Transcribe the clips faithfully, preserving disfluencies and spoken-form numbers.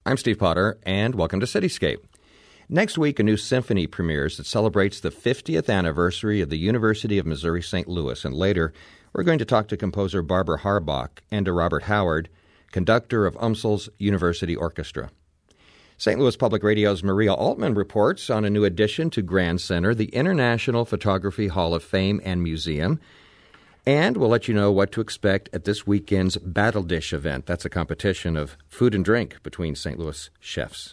I'm Steve Potter, and welcome to Cityscape. Next week, a new symphony premieres that celebrates the fiftieth anniversary of the University of Missouri Saint Louis, and later we're going to talk to composer Barbara Harbach and to Robert Howard, conductor of UMSL's University Orchestra. Saint Louis Public Radio's Maria Altman reports on a new addition to Grand Center, the International Photography Hall of Fame and Museum. And we'll let you know what to expect at this weekend's Battle Dish event. That's a competition of food and drink between Saint Louis chefs.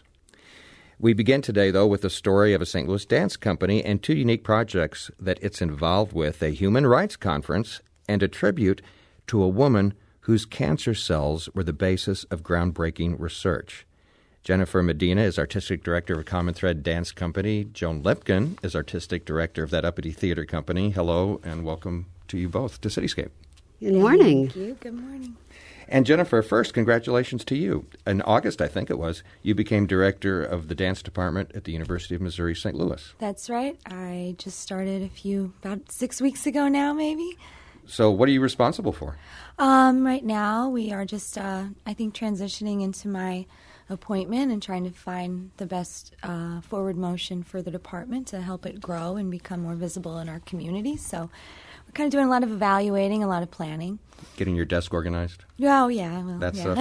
We begin today, though, with the story of a Saint Louis dance company and two unique projects that it's involved with, a human rights conference and a tribute to a woman whose cancer cells were the basis of groundbreaking research. Jennifer Medina is Artistic Director of Common Thread Dance Company. Joan Lipkin is Artistic Director of that Uppity Theater Company. Hello, and welcome to you both to Cityscape. Good morning. Thank you. Good morning. And Jennifer, first, congratulations to you. In August, I think it was, you became director of the dance department at the University of Missouri Saint Louis. That's right. I just started a few, about six weeks ago now, maybe. So what are you responsible for? Um, right now, we are just, uh, I think, transitioning into my appointment and trying to find the best uh, forward motion for the department to help it grow and become more visible in our community. So we're kind of doing a lot of evaluating, a lot of planning. Getting your desk organized? Oh, yeah. Well, That's yeah.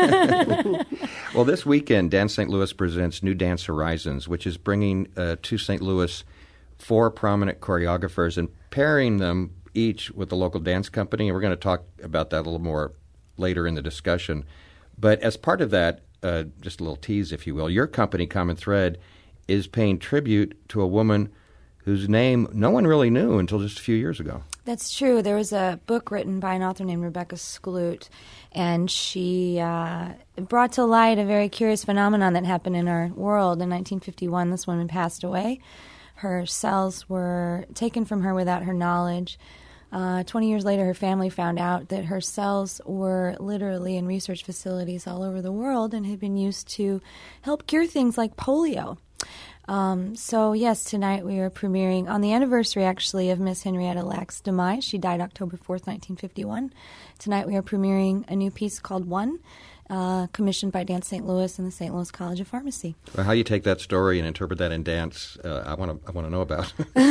Uh, okay. Well, this weekend, Dance Saint Louis presents New Dance Horizons, which is bringing uh, to Saint Louis four prominent choreographers and pairing them each with the local dance company. And we're going to talk about that a little more later in the discussion. But as part of that, uh, just a little tease, if you will, your company, Common Thread, is paying tribute to a woman whose name no one really knew until just a few years ago. That's true. There was a book written by an author named Rebecca Skloot, and she uh, brought to light a very curious phenomenon that happened in our world. In nineteen fifty-one, this woman passed away. Her cells were taken from her without her knowledge. Uh, twenty years later, her family found out that her cells were literally in research facilities all over the world and had been used to help cure things like polio. Um, so, yes, tonight we are premiering on the anniversary, actually, of Miss Henrietta Lack's demise. She died October fourth, nineteen fifty-one. Tonight we are premiering a new piece called One, uh, commissioned by Dance Saint Louis and the Saint Louis College of Pharmacy. Well, how you take that story and interpret that in dance, uh, I want to I want to know about.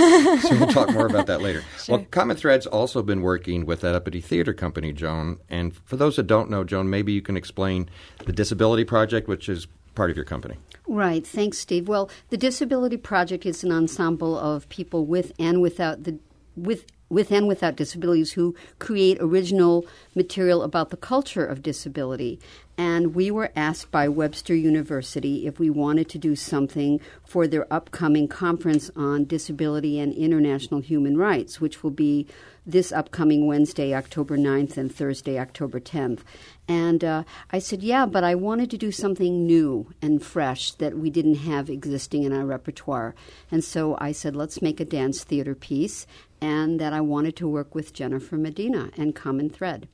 So we'll talk more about that later. Sure. Well, Common Thread's also been working with that Uppity Theater Company, Joan. And for those that don't know, Joan, maybe you can explain the Disability Project, which is part of your company. Right. Thanks, Steve. Well, the Disability Project is an ensemble of people with and without the with with and without disabilities who create original material about the culture of disability. And we were asked by Webster University if we wanted to do something for their upcoming conference on disability and international human rights, which will be this upcoming Wednesday, October ninth, and Thursday, October tenth. And uh, I said, yeah, but I wanted to do something new and fresh that we didn't have existing in our repertoire. And so I said, let's make a dance theater piece, and that I wanted to work with Jennifer Medina and Common Thread.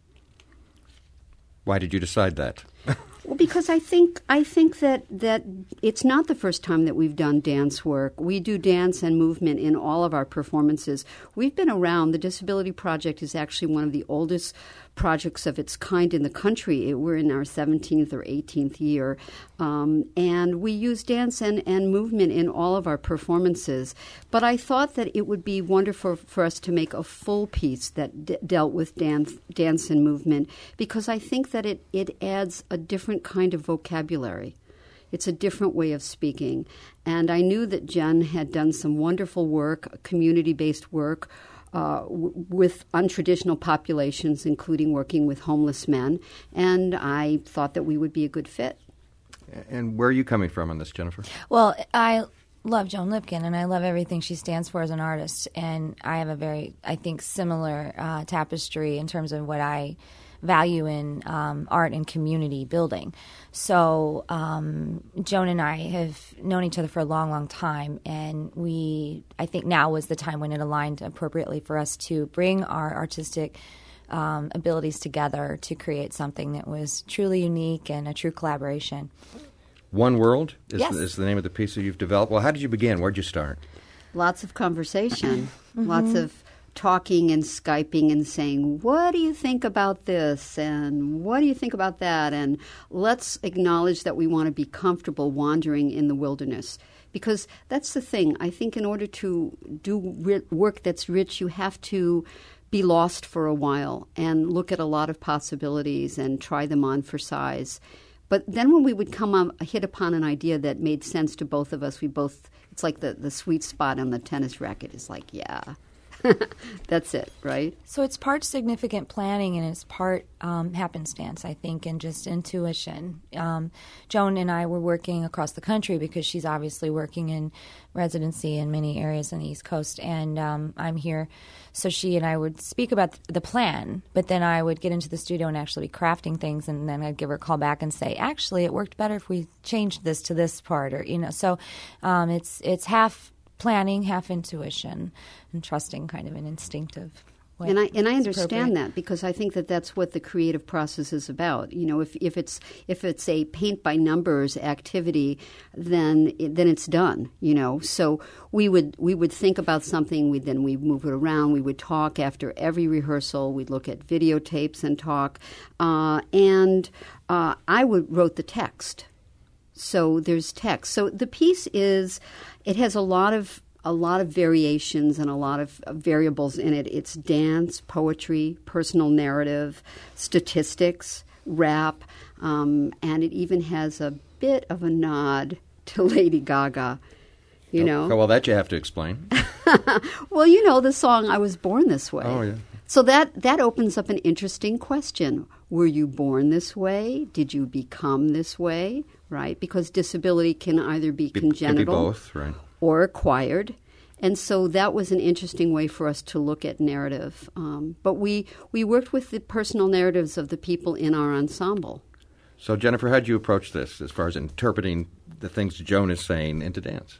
Why did you decide that? Well, because I think I think that, that it's not the first time that we've done dance work. We do dance and movement in all of our performances. We've been around. The Disability Project is actually one of the oldest projects of its kind in the country. We're in our seventeenth or eighteenth year. Um, and we use dance and, and movement in all of our performances. But I thought that it would be wonderful for us to make a full piece that d- dealt with dance, dance and movement, because I think that it, it adds a different kind of vocabulary. It's a different way of speaking. And I knew that Jen had done some wonderful work, community-based work, uh, w- with untraditional populations, including working with homeless men. And I thought that we would be a good fit. And where are you coming from on this, Jennifer? Well, I love Joan Lipkin, and I love everything she stands for as an artist. And I have a very, I think, similar uh, tapestry in terms of what I value in um, art and community building. So um, Joan and I have known each other for a long, long time, and we, I think now was the time when it aligned appropriately for us to bring our artistic um, abilities together to create something that was truly unique and a true collaboration. One World is, Yes. the, is the name of the piece that you've developed. Well, how did you begin? Where did you start? Lots of conversation, Mm-hmm. lots of talking and Skyping and saying, what do you think about this? And what do you think about that? And let's acknowledge that we want to be comfortable wandering in the wilderness. Because that's the thing. I think in order to do ri- work that's rich, you have to be lost for a while and look at a lot of possibilities and try them on for size. But then when we would come up, hit upon an idea that made sense to both of us, we both, it's like the, the sweet spot on the tennis racket is like, yeah, that's it, right? So it's part significant planning and it's part um, happenstance, I think, and just intuition. Um, Joan and I were working across the country because she's obviously working in residency in many areas on the East Coast, and um, I'm here. So she and I would speak about the plan, but then I would get into the studio and actually be crafting things, and then I'd give her a call back and say, actually, it worked better if we changed this to this part, or you know. So um, it's it's half planning, half intuition, and trusting kind of an instinctive way. And I and I understand that because I think that that's what the creative process is about. You know, if if it's if it's a paint by numbers activity, then it, then it's done. You know, so we would we would think about something. We then we move it around. We would talk after every rehearsal. We'd look at videotapes and talk. Uh, and uh, I would wrote the text. So there's text. So the piece is, it has a lot of a lot of variations and a lot of variables in it. It's dance, poetry, personal narrative, statistics, rap, um, and it even has a bit of a nod to Lady Gaga. You oh, know. Well, that you have to explain. Well, you know the song "I Was Born This Way." Oh yeah. So that, that opens up an interesting question. Were you born this way? Did you become this way? Right? Because disability can either be Be, congenital can be both, right? or acquired. And so that was an interesting way for us to look at narrative. Um, but we, we worked with the personal narratives of the people in our ensemble. So, Jennifer, how did you approach this as far as interpreting the things Joan is saying into dance?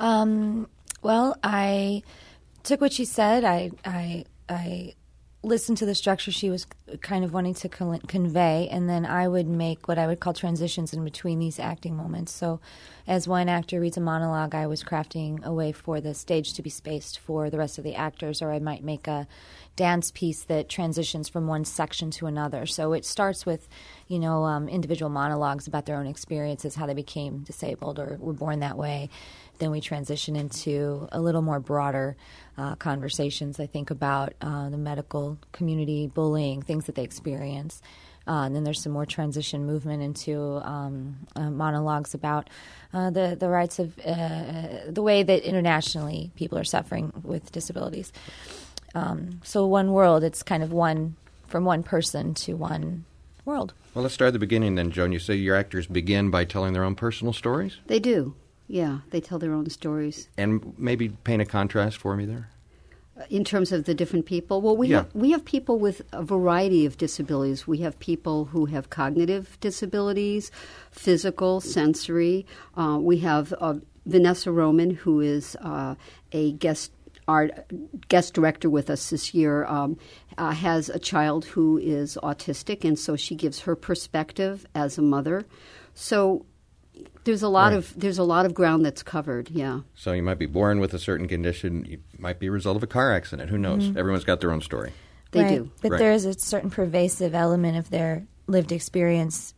Um, well, I took what she said. I, I, I listened to the structure she was kind of wanting to con- convey, and then I would make what I would call transitions in between these acting moments. So as one actor reads a monologue, I was crafting a way for the stage to be spaced for the rest of the actors, or I might make a dance piece that transitions from one section to another. So it starts with, you know, um, individual monologues about their own experiences, how they became disabled or were born that way. Then we transition into a little more broader uh, conversations, I think, about uh, the medical community, bullying, things that they experience. Uh, and then there's some more transition movement into um, uh, monologues about uh, the, the rights of uh, the way that internationally people are suffering with disabilities. Um, so one world, it's kind of one from one person to one world. Well, let's start at the beginning then, Joan. You say your actors begin by telling their own personal stories? They do. Yeah, they tell their own stories. And maybe paint a contrast for me there? In terms of the different people? Well, we yeah. have we have people with a variety of disabilities. We have people who have cognitive disabilities, physical, sensory. Uh, we have uh, Vanessa Roman, who is uh, a guest art guest director with us this year, um, uh, has a child who is autistic, and so she gives her perspective as a mother. So There's a lot right. of there's a lot of ground that's covered, yeah. So you might be born with a certain condition. You might be a result of a car accident. Who knows? Mm-hmm. Everyone's got their own story. They right. do. But right. there is a certain pervasive element of their lived experience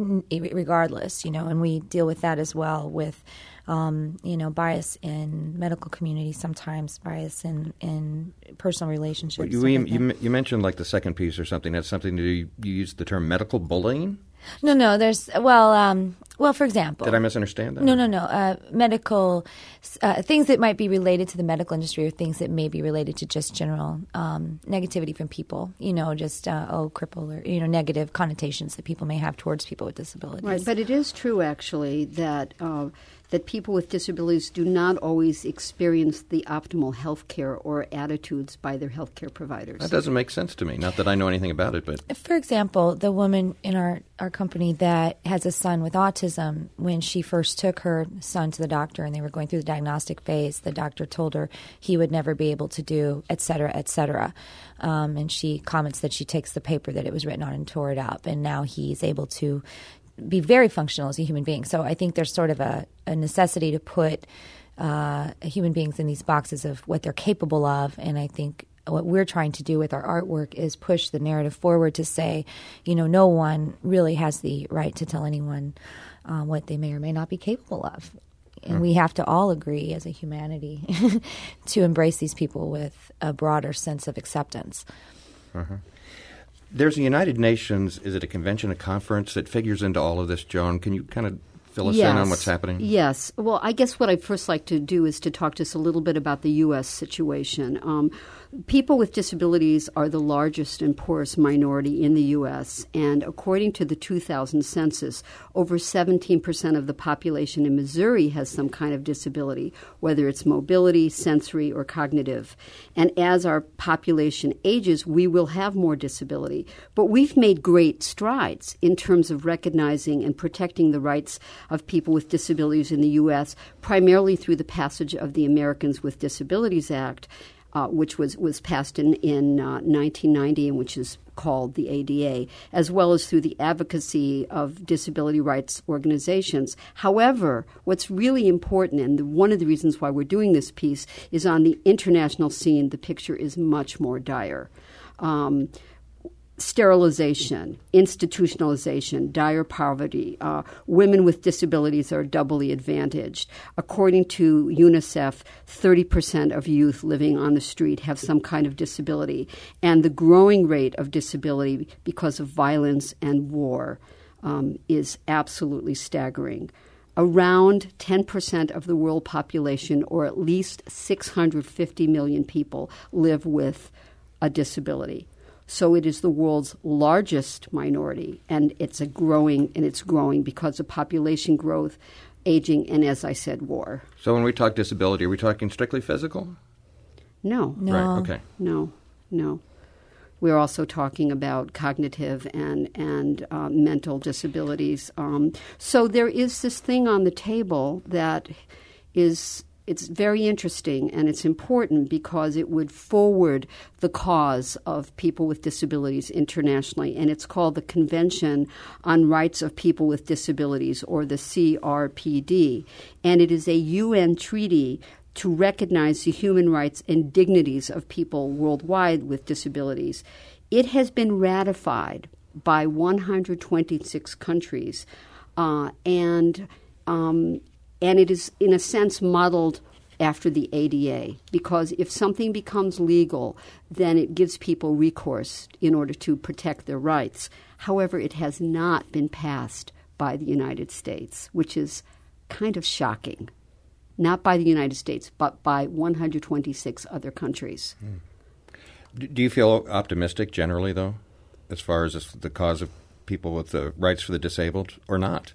regardless, you know, and we deal with that as well with, um, you know, bias in medical community sometimes, bias in, in personal relationships. Well, you, you, you, you mentioned like the second piece or something. That's something to do, you use the term medical bullying? No, no, there's, well, um, well, for example. Did I misunderstand that? No, no, no. Uh, medical, uh, things that might be related to the medical industry or things that may be related to just general um, negativity from people, you know, just, uh, oh, cripple or, you know, negative connotations that people may have towards people with disabilities. Right, but it is true, actually, that uh, that people with disabilities do not always experience the optimal health care or attitudes by their health care providers. That doesn't make sense to me. Not that I know anything about it, but... For example, the woman in our, our company that has a son with autism, when she first took her son to the doctor and they were going through the diagnostic phase, the doctor told her he would never be able to do, et cetera, et cetera. Um, and she comments that she takes the paper that it was written on and tore it up, and now he's able to be very functional as a human being. So I think there's sort of a, a necessity to put uh, human beings in these boxes of what they're capable of, and I think what we're trying to do with our artwork is push the narrative forward to say, you know, no one really has the right to tell anyone uh, what they may or may not be capable of. And we have to all agree as a humanity to embrace these people with a broader sense of acceptance. Uh-huh. There's a United Nations, is it a convention, a conference that figures into all of this, Joan? Can you kind of fill us yes. in on what's happening? Yes. Well, I guess what I'd first like to do is to talk just a little bit about the U S situation. Um, people with disabilities are the largest and poorest minority in the U S, and according to the two thousand census, over seventeen percent of the population in Missouri has some kind of disability, whether it's mobility, sensory, or cognitive. And as our population ages, we will have more disability. But we've made great strides in terms of recognizing and protecting the rights of people with disabilities in the U S, primarily through the passage of the Americans with Disabilities Act, uh, which was, was passed in, in uh, nineteen ninety and which is called the A D A, as well as through the advocacy of disability rights organizations. However, what's really important, and the, one of the reasons why we're doing this piece, is on the international scene, the picture is much more dire. Um, Sterilization, institutionalization, dire poverty. Uh, women with disabilities are doubly advantaged. According to UNICEF, thirty percent of youth living on the street have some kind of disability, and the growing rate of disability because of violence and war um, is absolutely staggering. Around ten percent of the world population, or at least six hundred fifty million people, live with a disability. So it is the world's largest minority, and it's a growing, and it's growing because of population growth, aging, and, as I said, war. So when we talk disability, are we talking strictly physical? No. No. Right, okay. No, no. We're also talking about cognitive and, and uh, mental disabilities. Um, so there is this thing on the table that is... It's very interesting, and it's important because it would forward the cause of people with disabilities internationally, and it's called the Convention on Rights of People with Disabilities, or the C R P D, and it is a U N treaty to recognize the human rights and dignities of people worldwide with disabilities. It has been ratified by one hundred twenty-six countries, uh, and um, And it is, in a sense, modeled after the A D A, because if something becomes legal, then it gives people recourse in order to protect their rights. However, it has not been passed by the United States, which is kind of shocking. Not by the United States, but by one hundred twenty-six other countries. Mm. Do you feel optimistic generally, though, as far as the cause of people with the rights for the disabled, or not?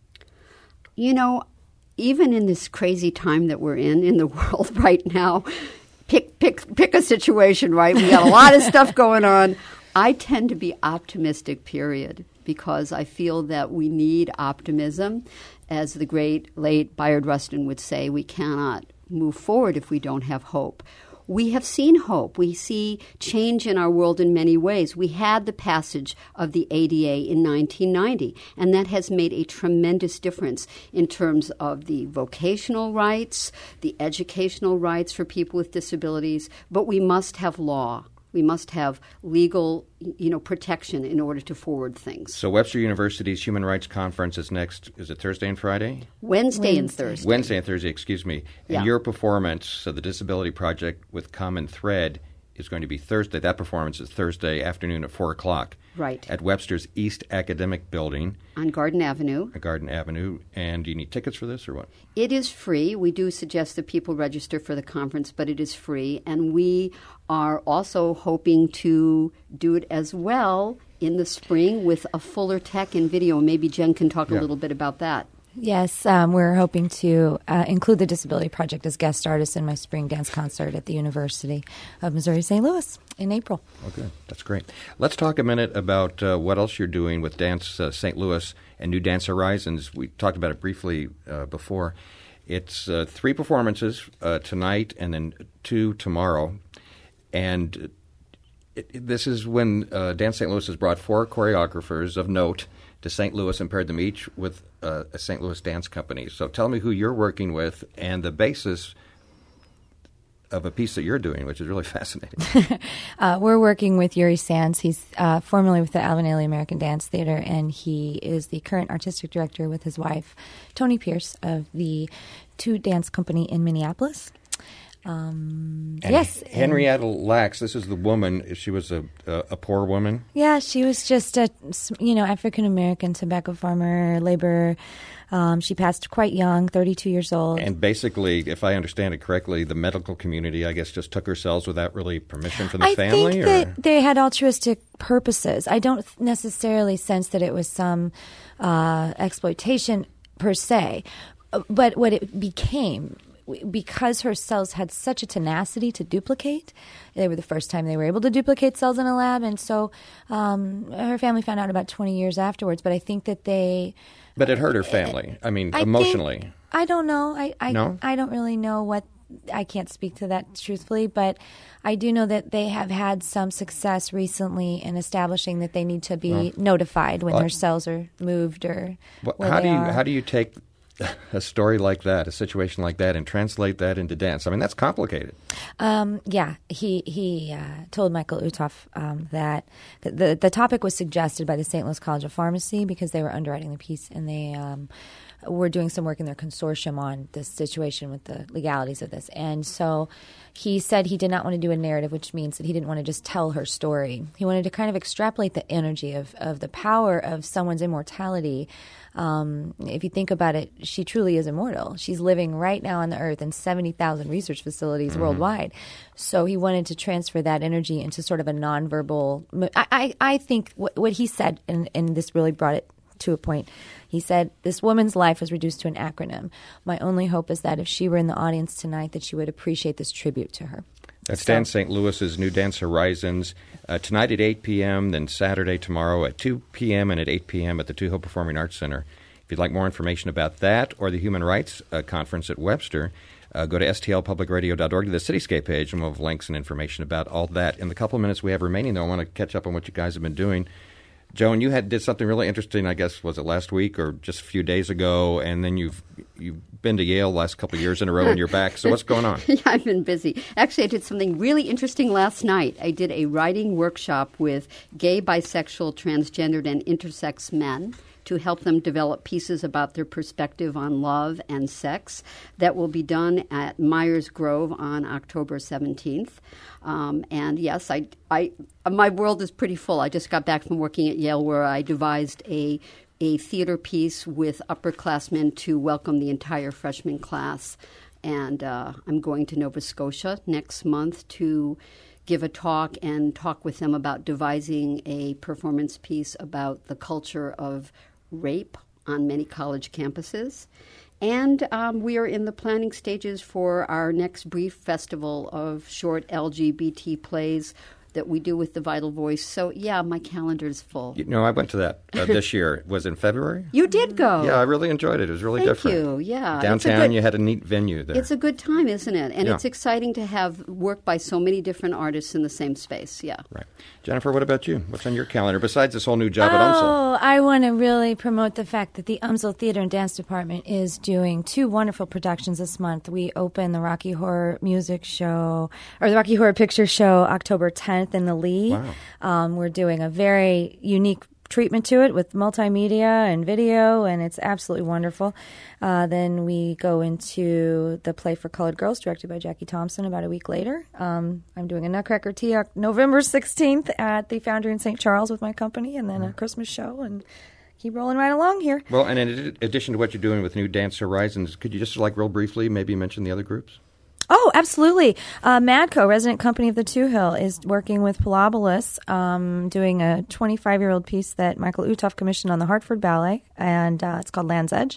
You know, even in this crazy time that we're in in the world right now, pick pick pick a situation, right? We got a lot of stuff going on. I tend to be optimistic, period, because I feel that we need optimism. As the great late Bayard Rustin would say, we cannot move forward if we don't have hope. We have seen hope. We see change in our world in many ways. We had the passage of the A D A in nineteen ninety, and that has made a tremendous difference in terms of the vocational rights, the educational rights for people with disabilities. But we must have law. We must have legal, you know, protection in order to forward things. So Webster University's Human Rights Conference is next, is it Thursday and Friday? Wednesday, Wednesday. and Thursday. Wednesday and Thursday, excuse me. And Yeah. your performance of the Disability Project with Common Thread is going to be Thursday. That performance is Thursday afternoon at four o'clock. Right. At Webster's East Academic Building. On Garden Avenue. At Garden Avenue. And do you need tickets for this or what? It is free. We do suggest that people register for the conference, but it is free. And we are also hoping to do it as well in the spring with a fuller tech and video. Maybe Jen can talk Yeah. a little bit about that. Yes, um, we're hoping to uh, include the Disability Project as guest artists in my spring dance concert at the University of Missouri Saint Louis in April. Okay, that's great. Let's talk a minute about uh, what else you're doing with Dance uh, Saint Louis and New Dance Horizons. We talked about it briefly uh, before. It's uh, three performances uh, tonight and then two tomorrow. And it, it, this is when uh, Dance Saint Louis has brought four choreographers of note to Saint Louis and paired them each with uh, a Saint Louis dance company. So tell me who you're working with and the basis of a piece that you're doing, which is really fascinating. uh, we're working with Yuri Sands. He's uh, formerly with the Alvin Ailey American Dance Theater, and he is the current artistic director with his wife, Toni Pierce, of the Two Dance Company in Minneapolis. Um, and yes. Henrietta Lacks, this is the woman, she was a, a, a poor woman? Yeah, she was just a, you know, African-American tobacco farmer, labor. Um, she passed quite young, thirty-two years old. And basically, if I understand it correctly, the medical community, I guess, just took her cells without really permission from the I family? I think or? that they had altruistic purposes. I don't necessarily sense that it was some uh, exploitation per se. But what it became, because her cells had such a tenacity to duplicate, they were the first time they were able to duplicate cells in a lab. And so um, her family found out about twenty years afterwards. But I think that they... But it hurt her family. I mean, I emotionally. Think, I don't know. I I, no? I don't really know what. I can't speak to that truthfully, but I do know that they have had some success recently in establishing that they need to be well, notified when well, their cells are moved or well, where how they do you are. How do you take a story like that, a situation like that, and translate that into dance? I mean, that's complicated. Um, yeah, he he uh, told Michael Utoff um, that the, the the topic was suggested by the Saint Louis College of Pharmacy because they were underwriting the piece, and they um, were doing some work in their consortium on this situation with the legalities of this. And so he said he did not want to do a narrative, which means that he didn't want to just tell her story. He wanted to kind of extrapolate the energy of, of the power of someone's immortality. Um, if you think about it, she truly is immortal. She's living right now on the earth in seventy thousand research facilities mm-hmm. worldwide. So he wanted to transfer that energy into sort of a nonverbal. I, I, I think what, what he said, and, and this really brought it to a point. He said, this woman's life was reduced to an acronym. My only hope is that if she were in the audience tonight, that she would appreciate this tribute to her. That's so. Dance Saint Louis's New Dance Horizons, uh, tonight at eight p.m., then Saturday tomorrow at two p.m. and at eight p.m. at the Two Hill Performing Arts Center. If you'd like more information about that or the Human Rights uh, Conference at Webster, uh, go to S T L public radio dot org to the Cityscape page, and we'll have links and information about all that. In the couple of minutes we have remaining, though, I want to catch up on what you guys have been doing. Joan, you had did something really interesting, I guess, was it last week or just a few days ago, and then you've you've been to Yale the last couple of years in a row and you're back. So what's going on? Yeah, I've been busy. Actually, I did something really interesting last night. I did a writing workshop with gay, bisexual, transgendered, and intersex men to help them develop pieces about their perspective on love and sex. That will be done at Myers Grove on October seventeenth. Um, and yes, I, I, my world is pretty full. I just got back from working at Yale where I devised a a theater piece with upperclassmen to welcome the entire freshman class. And uh, I'm going to Nova Scotia next month to give a talk and talk with them about devising a performance piece about the culture of rape on many college campuses. And um, we are in the planning stages for our next brief festival of short L G B T plays that we do with the Vital Voice. So, yeah, my calendar is full. You know, I went to that uh, this year. Was it in February? You did go. Yeah, I really enjoyed it. It was really Thank different. you, yeah. Downtown, good, you had a neat venue there. It's a good time, isn't it? And yeah. it's exciting to have work by so many different artists in the same space, yeah. Right. Jennifer, what about you? What's on your calendar besides this whole new job oh, at U M S L? Oh, I want to really promote the fact that the U M S L Theater and Dance Department is doing two wonderful productions this month. We open the Rocky Horror Music Show, or the Rocky Horror Picture Show, October tenth in the Lee. Wow. Um, we're doing a very unique treatment to it with multimedia and video, and it's absolutely wonderful. Uh, then we go into the Play for Colored Girls, directed by Jackie Thompson, about a week later. Um, I'm doing a Nutcracker Tea November sixteenth at the Foundry in Saint Charles with my company, and then a Christmas show, and keep rolling right along here. Well, and in addition to what you're doing with New Dance Horizons, could you just, like, real briefly maybe mention the other groups? Oh, absolutely. Uh, Madco, resident company of the Two Hill, is working with Pilobolus, um, doing a twenty-five-year-old piece that Michael Utoff commissioned on the Hartford Ballet, and uh, it's called Land's Edge.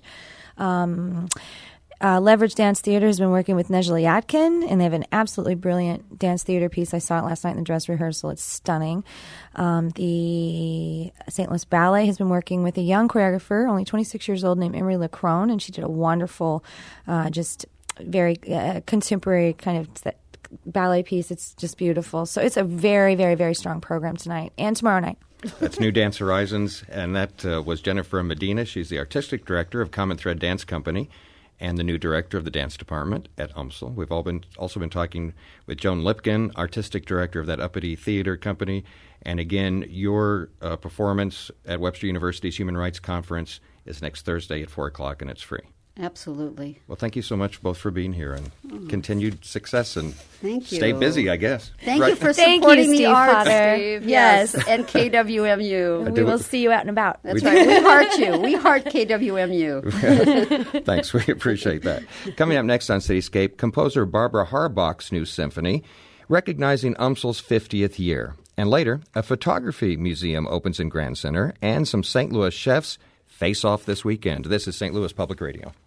Um, uh, Leverage Dance Theater has been working with Nejla Yatkin, and they have an absolutely brilliant dance theater piece. I saw it last night in the dress rehearsal. It's stunning. Um, the Saint Louis Ballet has been working with a young choreographer, only twenty-six years old, named Emery Leckrone, and she did a wonderful, uh, just... very uh, contemporary kind of ballet piece. It's just beautiful. So it's a very, very, very strong program tonight and tomorrow night. That's New Dance Horizons, and that uh, was Jennifer Medina. She's the artistic director of Common Thread Dance Company. and the new director of the dance department at U M S L. We've all been also been talking with Joan Lipkin, artistic director of that uppity theater company. And again, your uh, performance at Webster University's Human Rights Conference is next Thursday at four o'clock, and it's free. Absolutely. Well, thank you so much both for being here, and oh. continued success, and thank you. Stay busy, I guess. Thank right? you for thank supporting you, the Steve arts, Potter. Steve. Yes. yes. And K W M U. We will see you out and about. That's we right. We heart you. We heart K W M U. Thanks. We appreciate that. Coming up next on Cityscape, composer Barbara Harbach's new symphony, recognizing U M S L's fiftieth year. And later, a photography museum opens in Grand Center, and some Saint Louis chefs face off this weekend. This is Saint Louis Public Radio.